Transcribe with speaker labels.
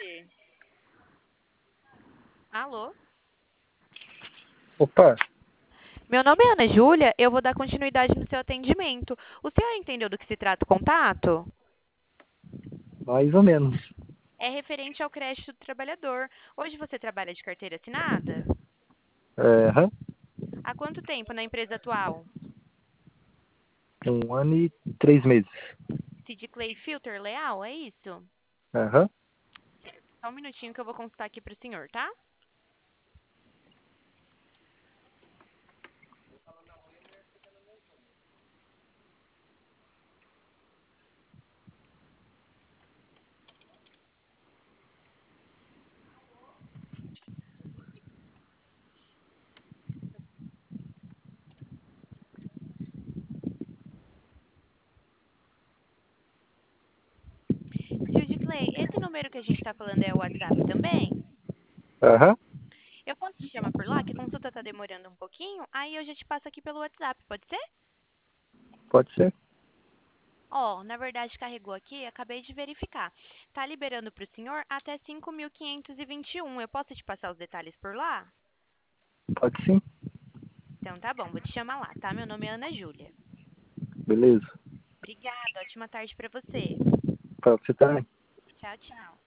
Speaker 1: Alô?
Speaker 2: Opa,
Speaker 1: Meu nome é Ana Júlia, eu vou dar continuidade no seu atendimento. O senhor entendeu do que se trata o contato?
Speaker 2: mais ou menos.
Speaker 1: É referente ao crédito do trabalhador. Hoje você trabalha de carteira assinada?
Speaker 2: Aham,
Speaker 1: Há quanto tempo na empresa atual?
Speaker 2: 1 ano e 3 meses.
Speaker 1: Sid Clay Filter Leal, é isso?
Speaker 2: Aham,
Speaker 1: Só um minutinho que eu vou consultar aqui para o senhor, tá? Sid Clay, esse número que a gente está falando é o WhatsApp também?
Speaker 2: aham,
Speaker 1: Eu posso te chamar por lá, que a consulta está demorando um pouquinho, aí eu já te passo aqui pelo WhatsApp, pode ser?
Speaker 2: pode ser.
Speaker 1: Ó, na verdade carregou aqui, acabei de verificar. Tá liberando para o senhor até 5.521. Eu posso te passar os detalhes por lá?
Speaker 2: Pode sim,
Speaker 1: Então tá bom, vou te chamar lá, tá? Meu nome é Ana Júlia.
Speaker 2: beleza.
Speaker 1: Obrigada, ótima tarde para você.
Speaker 2: Pra você também.
Speaker 1: Tchau, tchau.